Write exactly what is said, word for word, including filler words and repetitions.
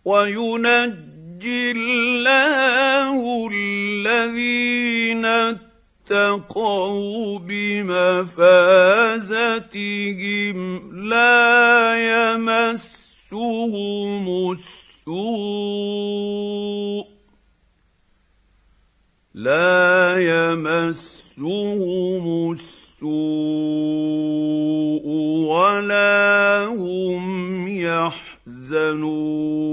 وينجي الله الذين اتقوا بمفازتهم لا يمسهم السوء لا يمسهم السوء ولا هم يحزنون.